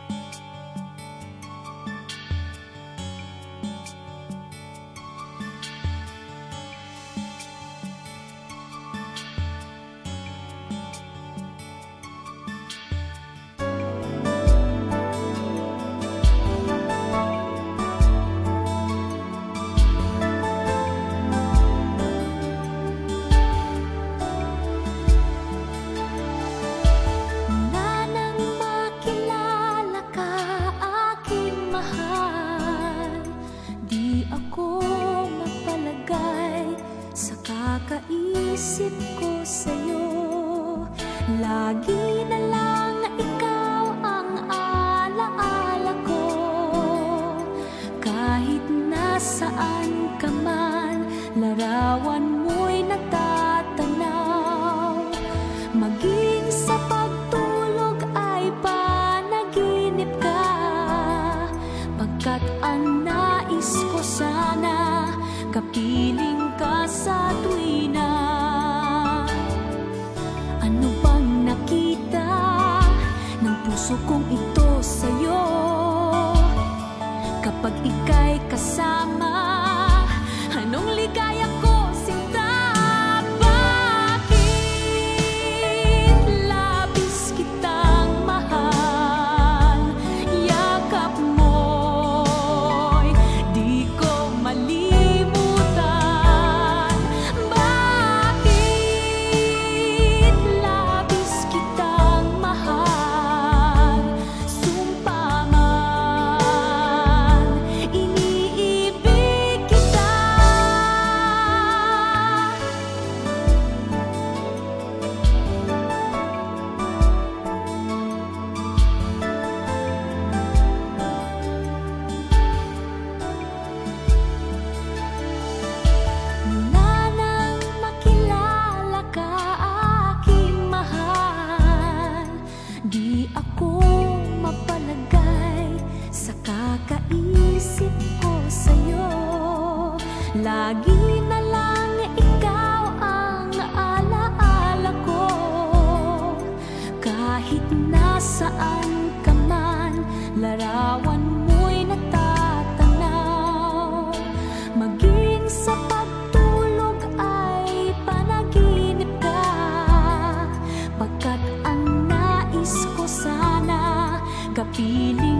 Isip ko sa'yo, lagi na lang ikaw ang alaala ko. Kahit nasaan ka man, larawan mo'y natatanaw. Maging sa pagtulog ay panaginip ka, pagkat ang nais ko sana, kapiling ka sa tuwina. Ano bang nakita ng puso kong ito sa'yo? Kapag ika'y kasama, anong ligaya ko, sinta? Bakit labis kitang mahal? Yakap mo'y di ko malimutan. Bakit labis kitang mahal? Sumpa man, iniibig kita. Mula nang makilala ka, aking mahal, di ako mapalagay sa kakaisip ko sa'yo. Lagi na lang ikaw ang alaala ko. Kahit nasaan ka man, larawan mo'y natatanaw. Maging sa pagtulog ay panaginip ka, pagkat ang nais ko sana, kapiling